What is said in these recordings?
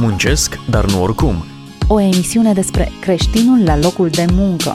Muncesc, dar nu oricum. O emisiune despre creștinul la locul de muncă.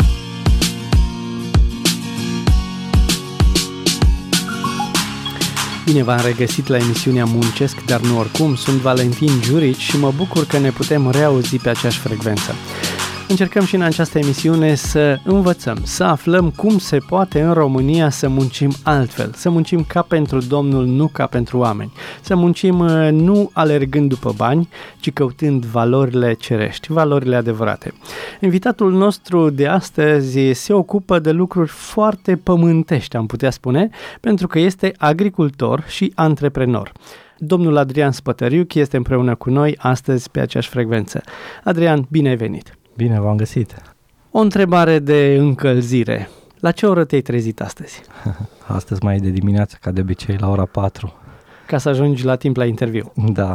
Bine v-am regăsit la emisiunea Muncesc, dar nu oricum. Sunt Valentin Giurici și mă bucur că ne putem reauzi pe aceeași frecvență. Încercăm și în această emisiune să învățăm, să aflăm cum se poate în România să muncim altfel, să muncim ca pentru Domnul, nu ca pentru oameni, să muncim nu alergând după bani, ci căutând valorile cerești, valorile adevărate. Invitatul nostru de astăzi se ocupă de lucruri foarte pământești, am putea spune, pentru că este agricultor și antreprenor. Domnul Adrian Spătăriuc este împreună cu noi astăzi pe aceeași frecvență. Adrian, bine ai venit! Bine, v-am găsit. O întrebare de încălzire. La ce oră te-ai trezit astăzi? Astăzi mai e de dimineață, ca de obicei, la ora 4. Ca să ajungi la timp la interviu. Da.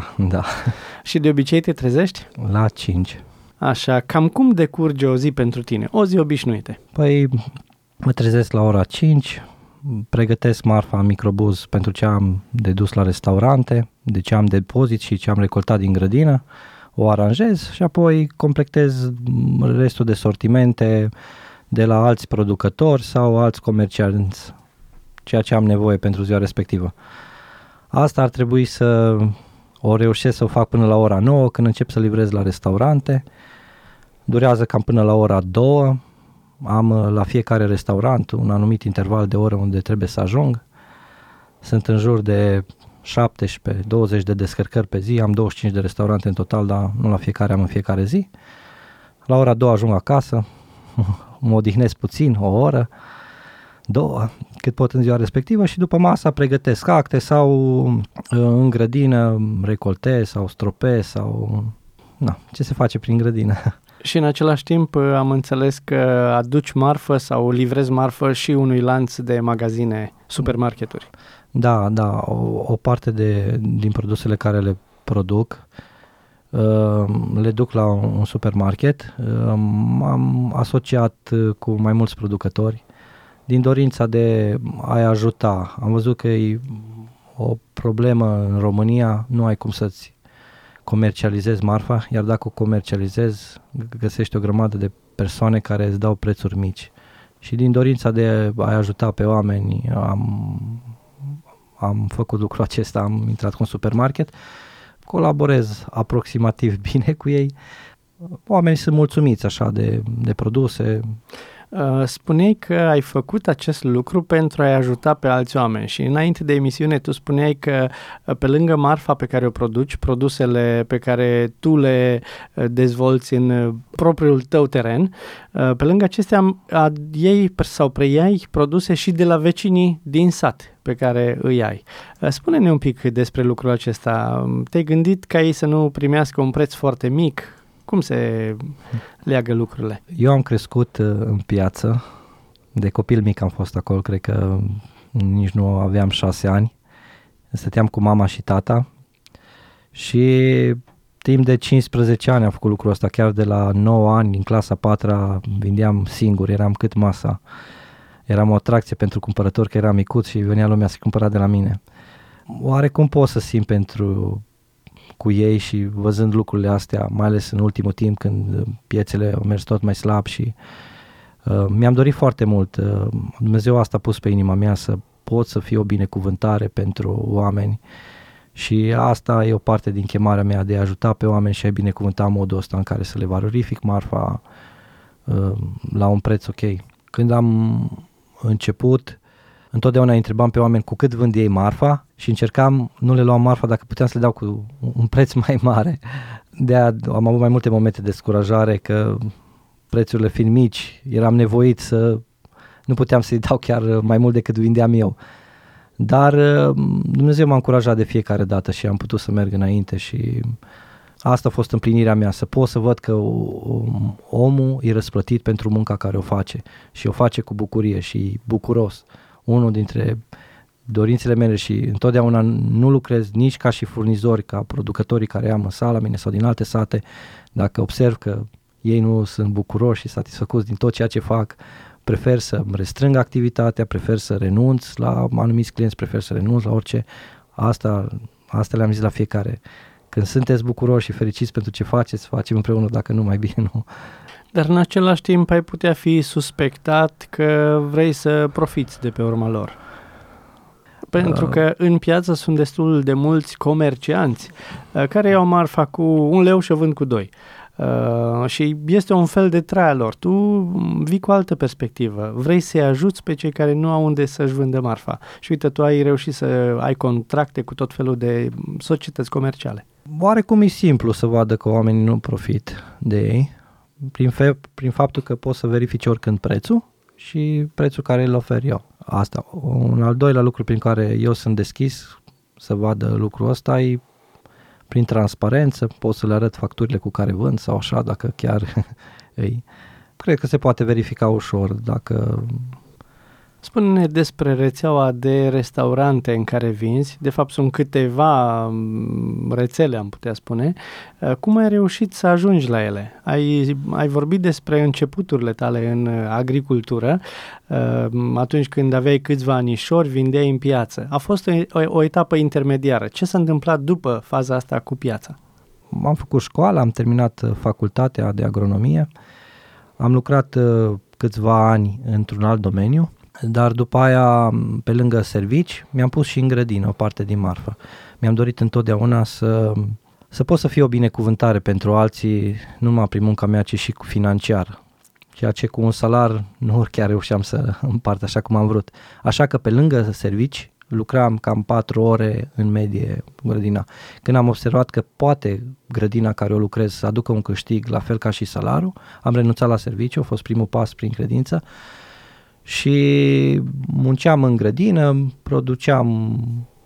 Și de obicei te trezești? La 5. Așa, cam cum decurge o zi pentru tine? O zi obișnuită. Păi, mă trezesc la ora 5, pregătesc marfa în microbuz pentru ce am de dus la restaurante, de ce am depozit și ce am recoltat din grădină. O aranjez și apoi completez restul de sortimente de la alți producători sau alți comercianți, ceea ce am nevoie pentru ziua respectivă. Asta ar trebui să o reușesc să o fac până la ora 9, când încep să livrez la restaurante. Durează cam până la ora 2. Am la fiecare restaurant un anumit interval de ore unde trebuie să ajung. Sunt în jur de 17-20 de descărcări pe zi, am 25 de restaurante în total, dar nu la fiecare am în fiecare zi. La ora 2 ajung acasă, mă odihnesc puțin, o oră, 2, cât pot în ziua respectivă și după masa pregătesc acte sau în grădină recoltez sau stropez sau ce se face prin grădină. Și în același timp am înțeles că aduci marfă sau livrezi marfă și unui lanț de magazine, supermarketuri. Da, o parte din produsele care le produc le duc la un supermarket. M-am asociat cu mai mulți producători din dorința de a-i ajuta. Am văzut că e o problemă în România, nu ai cum să-ți comercializezi marfa, iar dacă o comercializezi, găsești o grămadă de persoane care îți dau prețuri mici. Și din dorința de a-i ajuta pe oameni am făcut lucrul acesta, am intrat cu un supermarket, colaborez aproximativ bine cu ei, oamenii sunt mulțumiți așa de produse. Spuneai că ai făcut acest lucru pentru a-i ajuta pe alți oameni și înainte de emisiune tu spuneai că pe lângă marfa pe care o produci, produsele pe care tu le dezvolți în propriul tău teren, pe lângă acestea iei sau preiai produse și de la vecinii din sat pe care îi ai. Spune-ne un pic despre lucrul acesta. Te-ai gândit ca ei să nu primească un preț foarte mic? Cum se leagă lucrurile? Eu am crescut în piață, de copil mic am fost acolo, cred că nici nu aveam 6 ani. Stăteam cu mama și tata și timp de 15 ani am făcut lucrul ăsta, chiar de la 9 ani, în clasa 4-a, vindeam singur, eram cât masa. Eram o atracție pentru cumpărători, că eram micuț și venea lumea să cumpăra de la mine. Oarecum pot să simt cu ei și văzând lucrurile astea, mai ales în ultimul timp când piețele au mers tot mai slab și mi-am dorit foarte mult. Dumnezeu asta a pus pe inima mea să pot să fiu o binecuvântare pentru oameni și asta e o parte din chemarea mea de a ajuta pe oameni și a binecuvânta modul ăsta în care să le valorific marfa la un preț ok. Când am început, întotdeauna îi întrebam pe oameni cu cât vând ei marfa și încercam, nu le luam marfa dacă puteam să le dau cu un preț mai mare. De-aia am avut mai multe momente de descurajare că prețurile fiind mici, eram nevoit nu puteam să-i dau chiar mai mult decât vindeam eu. Dar Dumnezeu m-a încurajat de fiecare dată și am putut să merg înainte și asta a fost împlinirea mea, să pot să văd că omul e răsplătit pentru munca care o face și o face cu bucurie și bucuros. Unul dintre dorințele mele și întotdeauna nu lucrez nici ca și furnizori, ca producătorii care am în sala mine sau din alte sate. Dacă observ că ei nu sunt bucuroși și satisfăcuți din tot ceea ce fac, prefer să restrâng activitatea, prefer să renunț la anumiți clienți, prefer să renunț la orice. Asta le-am zis la fiecare. Când sunteți bucuroși și fericiți pentru ce faceți, facem împreună, dacă nu, mai bine nu. Dar în același timp ai putea fi suspectat că vrei să profiți de pe urma lor. Pentru că în piață sunt destul de mulți comercianți care iau marfa cu 1 leu și o vând cu 2. Și este un fel de trai al lor. Tu vii cu altă perspectivă. Vrei să-i ajuți pe cei care nu au unde să-și vândă marfa. Și uite, tu ai reușit să ai contracte cu tot felul de societăți comerciale. Oarecum e simplu să vadă că oamenii nu profit de ei, prin faptul că poți să verifici oricând prețul și prețul care îl ofer eu. Asta. Un al doilea lucru prin care eu sunt deschis să vadă lucrul ăsta e prin transparență, pot să le arăt facturile cu care vând sau așa, dacă chiar ei. Cred că se poate verifica ușor dacă... Spune-ne despre rețeaua de restaurante în care vinzi. De fapt, sunt câteva rețele, am putea spune. Cum ai reușit să ajungi la ele? Ai vorbit despre începuturile tale în agricultură. Atunci când aveai câțiva anișori, vindeai în piață. A fost o etapă intermediară. Ce s-a întâmplat după faza asta cu piața? Am făcut școală, am terminat facultatea de agronomie. Am lucrat câțiva ani într-un alt domeniu. Dar după aia, pe lângă servici, mi-am pus și în grădină o parte din marfă. Mi-am dorit întotdeauna să pot să fie o binecuvântare pentru alții, nu numai prin munca mea, ci și financiar. Ceea ce cu un salar nu chiar reușeam să împart așa cum am vrut. Așa că pe lângă servici lucram cam 4 ore în medie grădina. Când am observat că poate grădina care o lucrez să aducă un câștig la fel ca și salarul, am renunțat la serviciu, a fost primul pas prin credință. Și munceam în grădină, produceam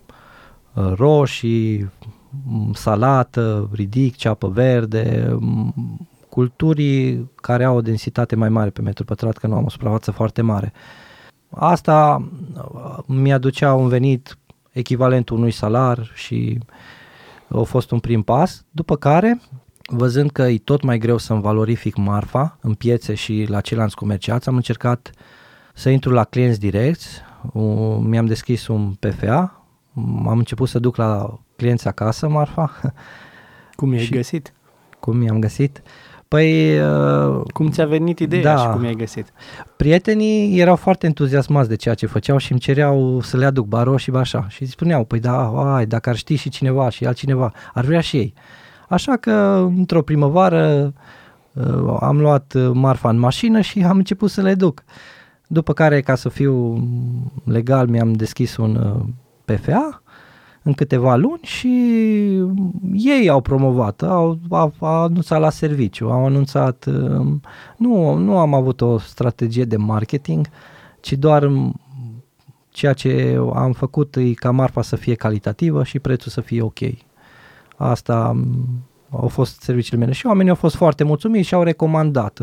roșii, salată, ridic, ceapă verde, culturi care au o densitate mai mare pe metru pătrat, că nu am o suprafață foarte mare. Asta mi-aducea un venit echivalentul unui salar și a fost un prim pas, după care, văzând că e tot mai greu să-mi valorific marfa în piețe și la ceilalți comerciați, am încercat să intru la clienți direcți, mi-am deschis un PFA, am început să duc la clienți acasă marfa. Cum i-ai găsit? Cum mi-am găsit? Păi... cum ți-a venit ideea și cum i-ai găsit? Prietenii erau foarte entuziasmați de ceea ce făceau și îmi cereau să le aduc baro și așa. Și spuneau, păi da, dacă ar ști și cineva și altcineva, ar vrea și ei. Așa că într-o primăvară am luat marfa în mașină și am început să le duc. După care, ca să fiu legal, mi-am deschis un PFA în câteva luni și ei au promovat, au anunțat la serviciu, au anunțat, nu am avut o strategie de marketing, ci doar ceea ce am făcut e ca marfa să fie calitativă și prețul să fie ok. Asta au fost serviciile mele și oamenii au fost foarte mulțumiți și au recomandat.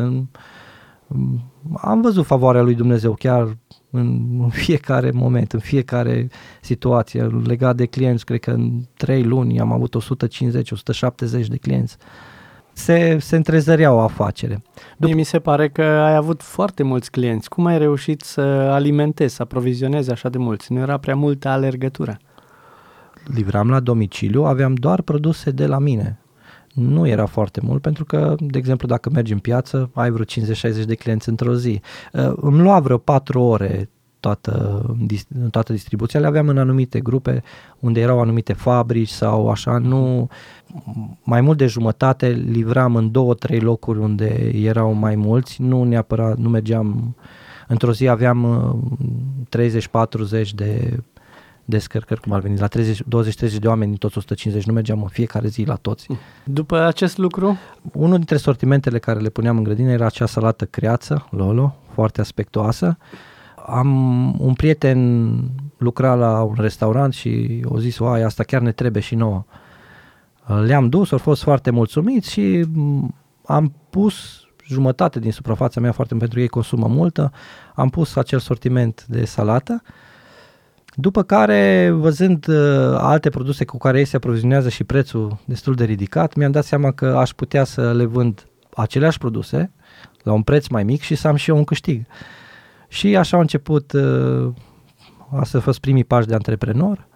Am văzut favoarea lui Dumnezeu chiar în fiecare moment, în fiecare situație. Legat de clienți, cred că în 3 luni am avut 150-170 de clienți. Se întrezărea o afacere. Mi se pare că ai avut foarte mulți clienți. Cum ai reușit să alimentezi, să aprovizionezi așa de mulți? Nu era prea multă alergătură? Livram la domiciliu, aveam doar produse de la mine. Nu era foarte mult pentru că, de exemplu, dacă mergi în piață, ai vreo 50-60 de clienți într-o zi. Îmi lua vreo 4 ore toată distribuția. Le aveam în anumite grupe unde erau anumite fabrici sau așa. Nu, mai mult de jumătate livram în 2-3 locuri unde erau mai mulți. Nu neapărat, nu mergeam. Într-o zi aveam 30-40 de descărcări, cum ar veni, la 20-30 de oameni, toți 150, nu mergeam în fiecare zi la toți. După acest lucru? Unul dintre sortimentele care le puneam în grădină era acea salată creață, Lolo, foarte aspectoasă. Un prieten lucra la un restaurant și a zis, asta chiar ne trebuie și nouă. Le-am dus, au fost foarte mulțumiți și am pus jumătate din suprafața mea, foarte pentru că ei consumă multă, am pus acel sortiment de salată. După care, văzând alte produse cu care ei se aprovizionează și prețul destul de ridicat, mi-am dat seama că aș putea să le vând aceleași produse la un preț mai mic și să am și eu un câștig. Și așa au început, asta a fost primii pași de antreprenor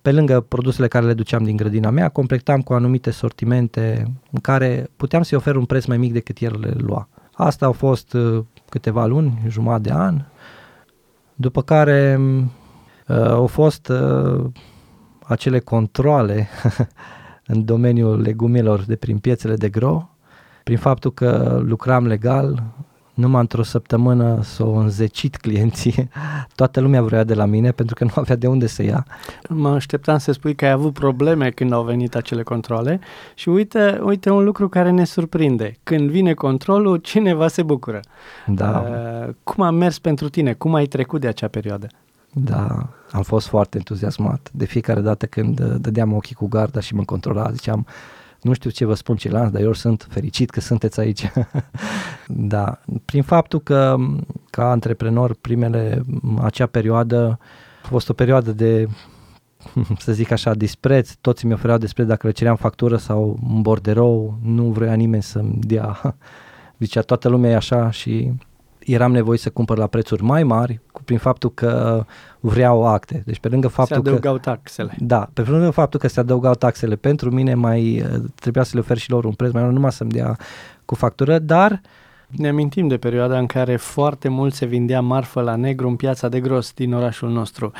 Pe lângă produsele care le duceam din grădina mea, completam cu anumite sortimente în care puteam să-i ofer un preț mai mic decât el le lua. Asta au fost câteva luni, jumătate de an, după care au fost acele controale în domeniul legumelor de prin piețele de gro, prin faptul că lucram legal, numai într-o săptămână s-au înzecit clienții, toată lumea vrea de la mine pentru că nu avea de unde să ia. Mă așteptam să spui că ai avut probleme când au venit acele controle și uite un lucru care ne surprinde. Când vine controlul, cineva se bucură. Da. Cum a mers pentru tine? Cum ai trecut de acea perioadă? Da, am fost foarte entuziasmat. De fiecare dată când dădeam ochii cu garda și mă controla, ziceam, nu știu ce vă spun ceilalți, dar eu sunt fericit că sunteți aici. Da, prin faptul că ca antreprenor acea perioadă a fost o perioadă de, să zic așa, dispreț, toți mi ofereau dispreț dacă le ceream factură sau un borderou, nu vrea nimeni să-mi dea, zicea toată lumea e așa și eram nevoit să cumpăr la prețuri mai mari, prin faptul că vreau acte. Deci pe lângă faptul se adăugau taxele. Da, pe lângă faptul că se adăugau taxele pentru mine, mai trebuia să le ofer și lor un preț mai mare, numai să-mi dea cu factură, dar ne amintim de perioada în care foarte mult se vindea marfă la negru în Piața de Gros din orașul nostru.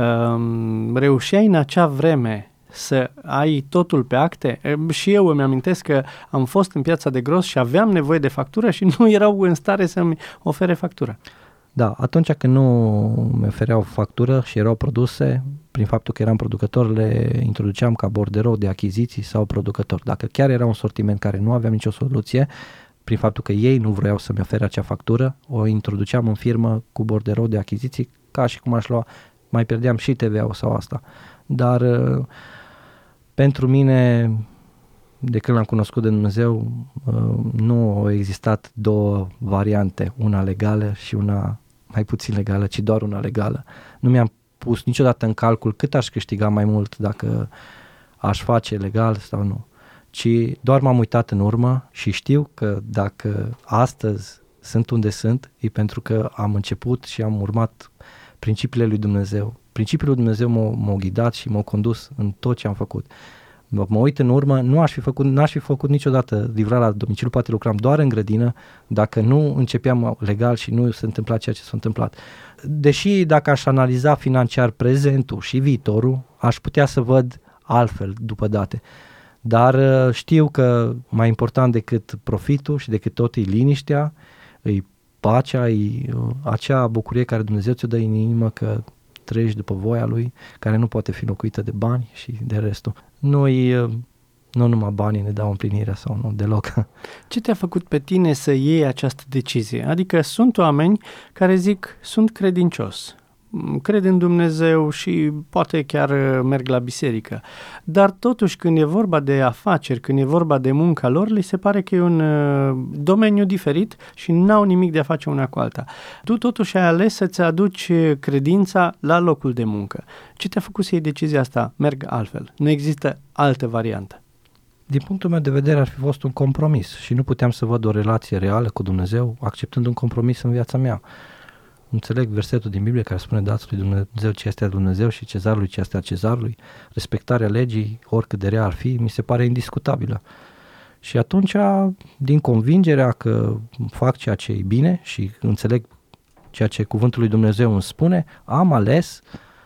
Reușeai în acea vreme să ai totul pe acte? Și eu îmi amintesc că am fost în Piața de Gros și aveam nevoie de factură și nu erau în stare să-mi ofere factură. Da, atunci când nu mi ofereau factură și erau produse, prin faptul că eram producător, le introduceam ca borderou de achiziții sau producător. Dacă chiar era un sortiment care nu aveam nicio soluție, prin faptul că ei nu vreau să-mi ofere acea factură, o introduceam în firmă cu borderou de achiziții, ca și cum aș lua, mai pierdeam și TVA-ul sau asta. Dar pentru mine, de când l-am cunoscut de Dumnezeu, nu au existat două variante, una legală și una mai puțin legală, ci doar una legală. Nu mi-am pus niciodată în calcul cât aș câștiga mai mult dacă aș face legal sau nu, ci doar m-am uitat în urmă și știu că dacă astăzi sunt unde sunt, e pentru că am început și am urmat principiile lui Dumnezeu. Principiile lui Dumnezeu m-au ghidat și m-au condus în tot ce am făcut. Mă uit în urmă, n-aș fi făcut niciodată livrarea la domiciliu, poate lucram doar în grădină, dacă nu începeam legal și nu se întâmpla ceea ce s-a întâmplat. Deși dacă aș analiza financiar prezentul și viitorul, aș putea să văd altfel după date. Dar știu că mai important decât profitul și decât tot e liniștea, e pacea, e acea bucurie care Dumnezeu ți-o dă în inimă că trăiești după voia Lui, care nu poate fi locuită de bani și de restul. Nu numai banii ne dau împlinirea sau nu, deloc. Ce te-a făcut pe tine să iei această decizie? Adică sunt oameni care zic, sunt credincios, cred în Dumnezeu și poate chiar merg la biserică, dar totuși când e vorba de afaceri, când e vorba de munca lor, li se pare că e un domeniu diferit și n-au nimic de a face una cu alta. Tu totuși ai ales să-ți aduci credința la locul de muncă. Ce te-a făcut să iei decizia asta? Merg altfel. Nu există altă variantă. Din punctul meu de vedere ar fi fost un compromis și nu puteam să văd o relație reală cu Dumnezeu acceptând un compromis în viața mea. Înțeleg versetul din Biblie care spune dați lui Dumnezeu ce este a Dumnezeu și cezarului ce este a cezarului. Respectarea legii, oricât de rea ar fi, mi se pare indiscutabilă. Și atunci, din convingerea că fac ceea ce e bine și înțeleg ceea ce cuvântul lui Dumnezeu îmi spune, am ales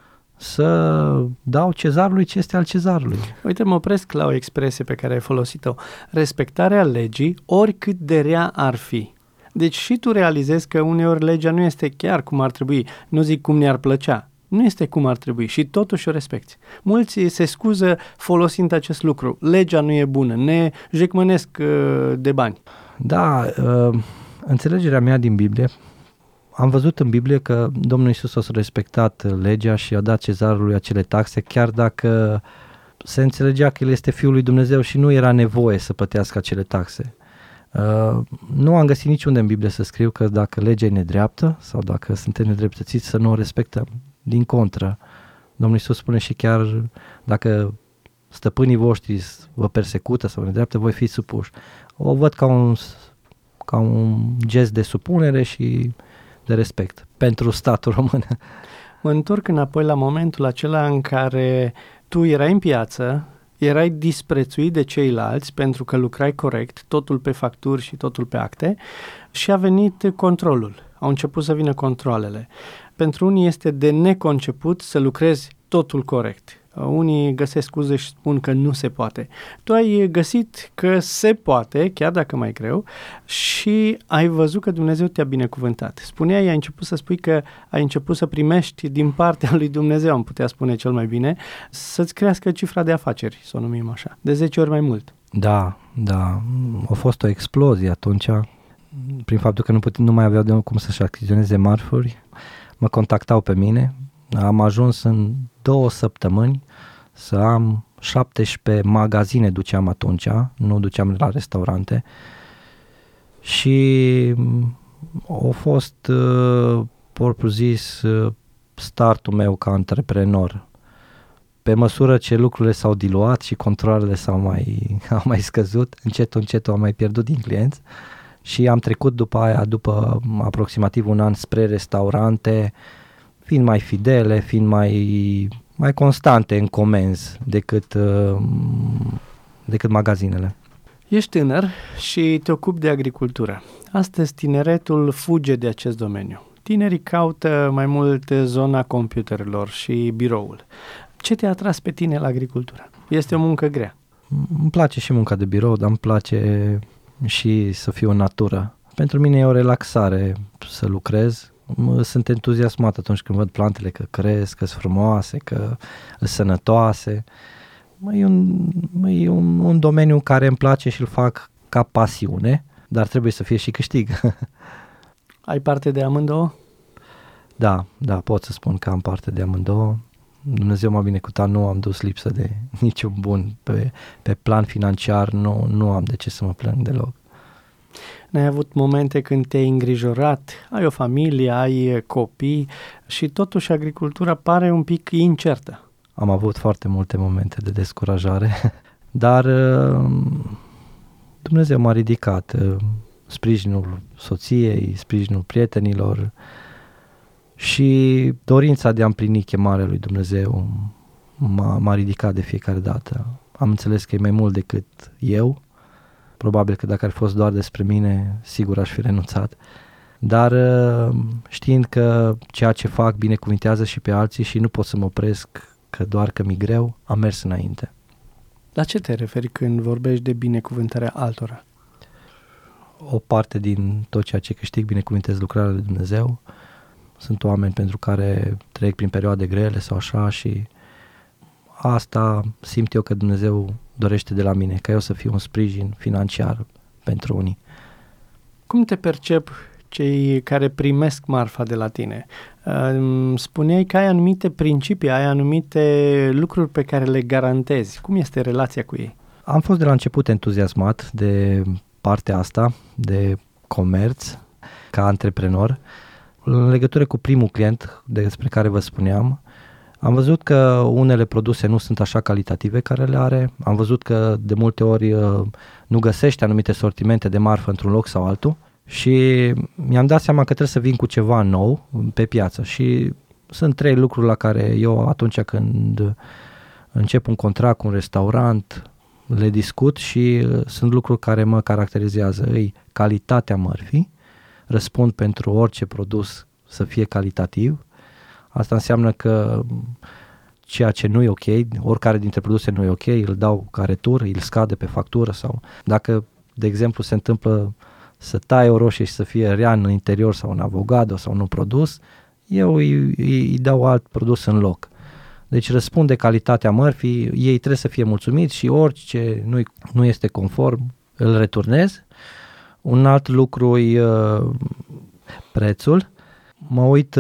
să dau cezarului ce este al cezarului. Uite, mă opresc la o expresie pe care ai folosit-o. Respectarea legii, oricât de rea ar fi. Deci și tu realizezi că uneori legea nu este chiar cum ar trebui, nu zic cum ne-ar plăcea, nu este cum ar trebui și totuși o respecti. Mulți se scuză folosind acest lucru, legea nu e bună, ne jecmănesc de bani. Da, înțelegerea mea din Biblie, am văzut în Biblie că Domnul Iisus a respectat legea și a dat cezarului acele taxe, chiar dacă se înțelegea că El este Fiul lui Dumnezeu și nu era nevoie să plătească acele taxe. Nu am găsit niciunde în Biblie să scriu că dacă legea e nedreaptă sau dacă suntem nedreptățiți să nu o respectăm. Din contră, Domnul Iisus spune și chiar dacă stăpânii voștri vă persecută sau nedreaptă, voi fi supuși. O văd ca un gest de supunere și de respect pentru statul român. Mă întorc înapoi la momentul acela în care Tu erai în piață, erai disprețuit de ceilalți pentru că lucrai corect, totul pe facturi și totul pe acte, și a venit controlul. Au început să vină controlele. Pentru unii este de neconceput să lucrezi totul corect. Unii găsesc scuze și spun că nu se poate. Tu ai găsit că se poate, chiar dacă mai greu, și ai văzut că Dumnezeu te-a binecuvântat. Spuneai, ai început să spui că ai început să primești din partea lui Dumnezeu, am putea spune cel mai bine, să-ți crească cifra de afaceri, să o numim așa, de 10 ori mai mult. Da. A fost o explozie atunci, prin faptul că nu mai aveau de cum să-și achiziționeze marfuri. Mă contactau pe mine, am ajuns în 2 săptămăni să am 17 magazine, duceam atunci, nu duceam la restaurante, și a fost, propriu zis, startul meu ca antreprenor. Pe măsură ce lucrurile s-au diluat și controlele au mai scăzut, încet am mai pierdut din clienți și am trecut după aproximativ un an spre restaurante, fiind mai fidele, fiind mai constante în comenzi decât magazinele. Ești tânăr și te ocupi de agricultură. Astăzi tineretul fuge de acest domeniu. Tinerii caută mai mult zona computerelor și biroul. Ce te-a atras pe tine la agricultură? Este o muncă grea. Îmi place și munca de birou, dar îmi place și să fiu în natură. Pentru mine e o relaxare să lucrez. Sunt entuziasmat atunci când văd plantele că cresc, că sunt frumoase, că sunt sănătoase. E un domeniu care îmi place și îl fac ca pasiune, dar trebuie să fie și câștig. Ai parte de amândouă? Da, pot să spun că am parte de amândouă. Dumnezeu m-a binecuvântat, nu am dus lipsă de niciun bun. Pe plan financiar nu am de ce să mă plâng deloc. N-ai avut momente când te-ai îngrijorat, ai o familie, ai copii și totuși agricultura pare un pic incertă? Am avut foarte multe momente de descurajare, dar Dumnezeu m-a ridicat, sprijinul soției, sprijinul prietenilor și dorința de a împlini chemarea lui Dumnezeu m-a ridicat de fiecare dată. Am înțeles că e mai mult decât eu. Probabil că dacă ar fi fost doar despre mine, sigur aș fi renunțat. Dar știind că ceea ce fac binecuvintează și pe alții și nu pot să mă opresc, că doar că mi-e greu, am mers înainte. La ce te referi când vorbești de binecuvântarea altora? O parte din tot ceea ce câștig binecuvintez lucrarea lui Dumnezeu. Sunt oameni pentru care trec prin perioade grele sau așa și asta simt eu că Dumnezeu dorește de la mine, ca eu să fiu un sprijin financiar pentru unii. Cum te percep cei care primesc marfa de la tine? Spuneai că ai anumite principii, ai anumite lucruri pe care le garantezi. Cum este relația cu ei? Am fost de la început entuziasmat de partea asta, de comerț, ca antreprenor. În legătură cu primul client despre care vă spuneam, am văzut că unele produse nu sunt așa calitative care le are, am văzut că de multe ori nu găsești anumite sortimente de marfă într-un loc sau altul și mi-am dat seama că trebuie să vin cu ceva nou pe piață și sunt 3 lucruri la care eu atunci când încep un contract cu un restaurant le discut și sunt lucruri care mă caracterizează. Calitatea mărfii, răspund pentru orice produs să fie calitativ. Asta înseamnă că ceea ce nu e ok, oricare dintre produse nu e ok, îl dau ca retur, îl scade pe factură sau dacă, de exemplu, se întâmplă să tai o roșie și să fie rea în interior sau în avocado sau nu produs, eu îi dau alt produs în loc. Deci răspund de calitatea mărfii, ei trebuie să fie mulțumiți și orice nu este conform îl returnez. Un alt lucru e prețul. Mă uit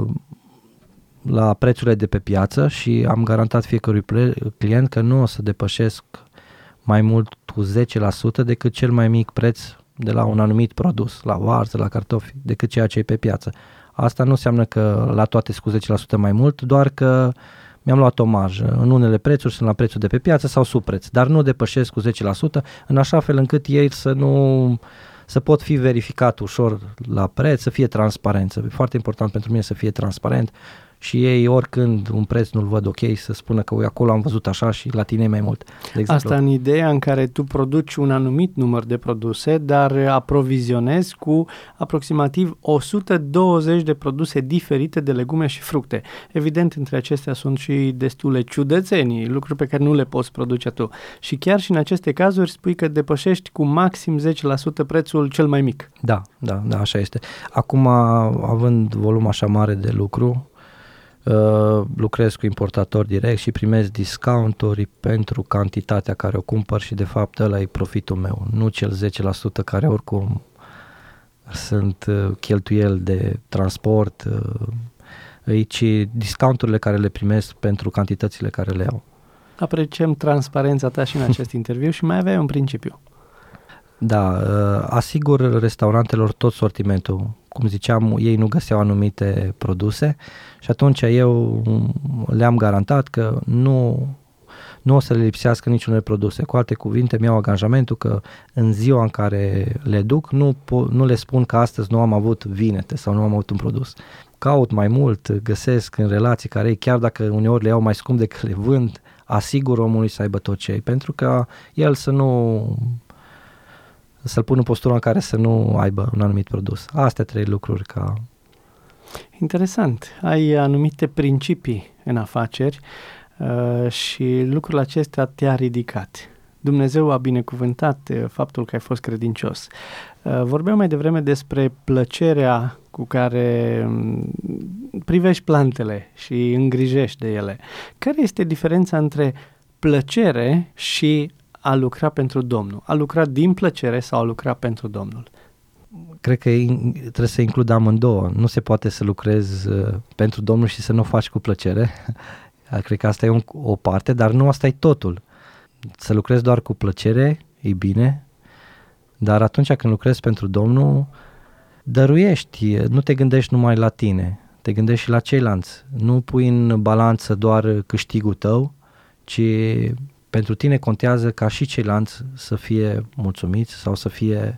la prețurile de pe piață și am garantat fiecărui client că nu o să depășesc mai mult cu 10% decât cel mai mic preț de la un anumit produs, la varză, la cartofi, decât ceea ce e pe piață. Asta nu înseamnă că la toate cu 10% mai mult, doar că mi-am luat o marjă. În unele prețuri sunt la prețul de pe piață sau sub preț, dar nu depășesc cu 10%, în așa fel încât ei să pot fi verificat ușor la preț, să fie transparent. E foarte important pentru mine să fie transparent și ei oricând un preț nu-l văd ok să spună că acolo am văzut așa și la tine e mai mult. De exemplu. Asta în ideea în care tu produci un anumit număr de produse, dar aprovizionezi cu aproximativ 120 de produse diferite de legume și fructe. Evident, între acestea sunt și destule ciudățenii, lucruri pe care nu le poți produce tu. Și chiar și în aceste cazuri spui că depășești cu maxim 10% prețul cel mai mic. Da, așa este. Acum, având volum așa mare de lucru, lucrez cu importatori direct și primesc discounturi pentru cantitatea care o cumpăr și de fapt ăla e profitul meu, nu cel 10% care oricum sunt cheltuieli de transport, ci discounturile care le primesc pentru cantitățile care le iau. Apreciem transparența ta și în acest interviu și mai aveai un principiu. Da, asigur restaurantelor tot sortimentul. Cum ziceam, ei nu găseau anumite produse și atunci eu le-am garantat că nu o să le lipsească niciunele produse. Cu alte cuvinte, mi-au angajamentul că în ziua în care le duc, nu le spun că astăzi nu am avut vinete sau nu am avut un produs. Caut mai mult, găsesc în relații care chiar dacă uneori le iau mai scump decât le vând, asigur omului să aibă tot ce e, pentru că el să-l pun în postura în care să nu aibă un anumit produs. Astea 3 lucruri ca... Interesant. Ai anumite principii în afaceri și lucrul acesta te-a ridicat. Dumnezeu a binecuvântat faptul că ai fost credincios. Vorbeam mai devreme despre plăcerea cu care privești plantele și îngrijești de ele. Care este diferența între plăcere și a lucra pentru Domnul? A lucra din plăcere sau a lucra pentru Domnul? Cred că trebuie să includ amândouă. Nu se poate să lucrezi pentru Domnul și să nu o faci cu plăcere. Cred că asta e o parte, dar nu asta e totul. Să lucrezi doar cu plăcere e bine, dar atunci când lucrezi pentru Domnul, dăruiești, nu te gândești numai la tine, te gândești și la ceilalți. Nu pui în balanță doar câștigul tău, ci pentru tine contează ca și ceilalți să fie mulțumiți sau să fie,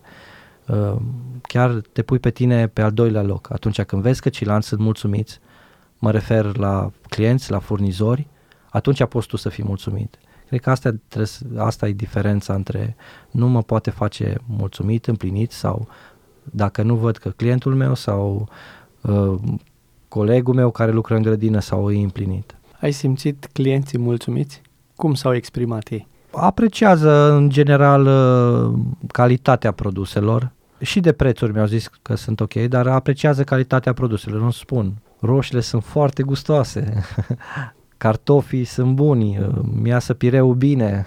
chiar te pui pe tine pe al doilea loc. Atunci când vezi că ceilalți sunt mulțumiți, mă refer la clienți, la furnizori, atunci poți tu să fii mulțumit. Cred că asta e diferența între nu mă poate face mulțumit, împlinit sau dacă nu văd că clientul meu sau colegul meu care lucră în grădină sau e împlinit. Ai simțit clienții mulțumiți? Cum s-au exprimat ei? Apreciază în general calitatea produselor și de prețuri mi-au zis că sunt ok, dar apreciază calitatea produselor, nu spun. Roșiile sunt foarte gustoase, cartofii sunt buni, miasă pireu bine,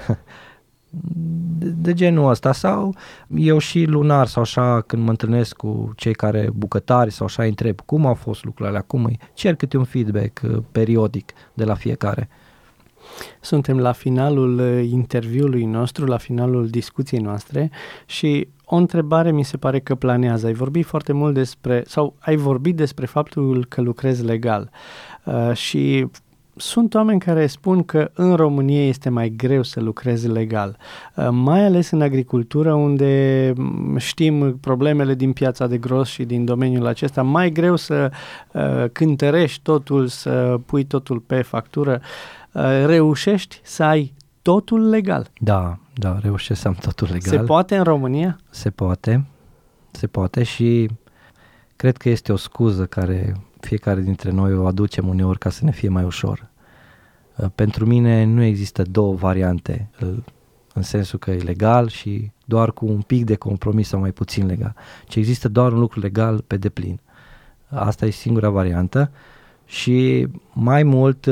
de genul ăsta. Sau eu și lunar sau așa când mă întâlnesc cu cei care bucătari sau așa îi întreb cum au fost lucrurile alea, cum îi cer câte un feedback periodic de la fiecare. Suntem la finalul interviului nostru, la finalul discuției noastre și o întrebare mi se pare că planează. Ai vorbit foarte mult ai vorbit despre faptul că lucrezi legal și sunt oameni care spun că în România este mai greu să lucrezi legal, mai ales în agricultură unde știm problemele din piața de gros și din domeniul acesta, mai greu să cântărești totul, să pui totul pe factură. Reușești să ai totul legal? Da, reușesc să am totul legal. Se poate în România? Se poate și cred că este o scuză care fiecare dintre noi o aducem uneori ca să ne fie mai ușor. Pentru mine nu există două variante, în sensul că e legal și doar cu un pic de compromis sau mai puțin legal, ci există doar un lucru legal pe deplin. Asta e singura variantă și mai mult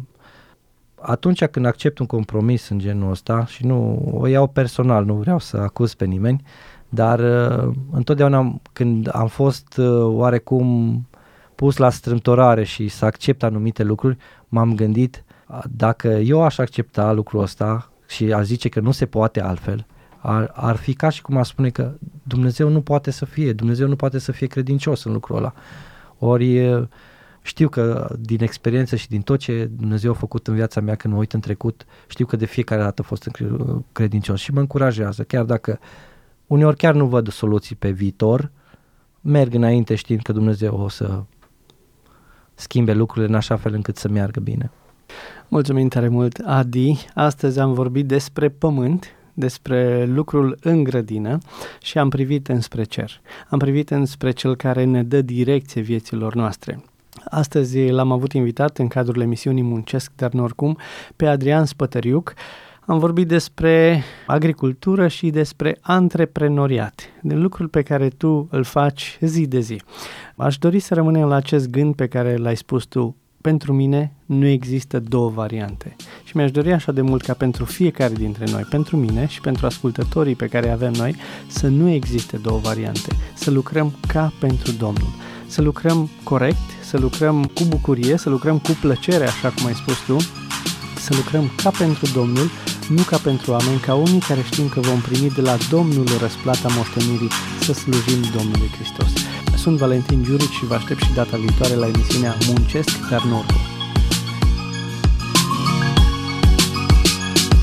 atunci când accept un compromis în genul ăsta și nu o iau personal, nu vreau să acuz pe nimeni, dar întotdeauna când am fost oarecum pus la strâmtorare și să accept anumite lucruri, m-am gândit dacă eu aș accepta lucrul ăsta și aș zice că nu se poate altfel, ar fi ca și cum aș spune că Dumnezeu nu poate să fie credincios în lucrul ăla. Ori știu că din experiență și din tot ce Dumnezeu a făcut în viața mea când mă uit în trecut, știu că de fiecare dată a fost credincios și mă încurajează, chiar dacă uneori chiar nu văd soluții pe viitor, merg înainte știind că Dumnezeu o să schimbe lucrurile în așa fel încât să meargă bine. Mulțumim tare mult, Adi. Astăzi am vorbit despre pământ, despre lucrul în grădină și am privit înspre cer. Am privit înspre Cel care ne dă direcție vieților noastre. Astăzi l-am avut invitat în cadrul emisiunii Muncesc, dar nu oricum, pe Adrian Spătăriuc. Am vorbit despre agricultură și despre antreprenoriat, de lucrul pe care tu îl faci zi de zi. Aș dori să rămânem la acest gând pe care l-ai spus tu. Pentru mine nu există două variante. Și mi-aș dori așa de mult ca pentru fiecare dintre noi, pentru mine și pentru ascultătorii pe care avem noi, să nu existe două variante. Să lucrăm ca pentru Domnul. Să lucrăm corect, să lucrăm cu bucurie, să lucrăm cu plăcere, așa cum ai spus tu, să lucrăm ca pentru Domnul, nu ca pentru oameni, ca unii care știm că vom primi de la Domnul răsplata moștenirii, să slujim Domnului Hristos. Sunt Valentin Giurici și vă aștept și data viitoare la emisiunea Muncesc, dar nu oricum.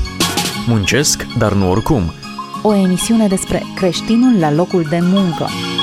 Muncesc, dar nu oricum. O emisiune despre creștinul la locul de muncă.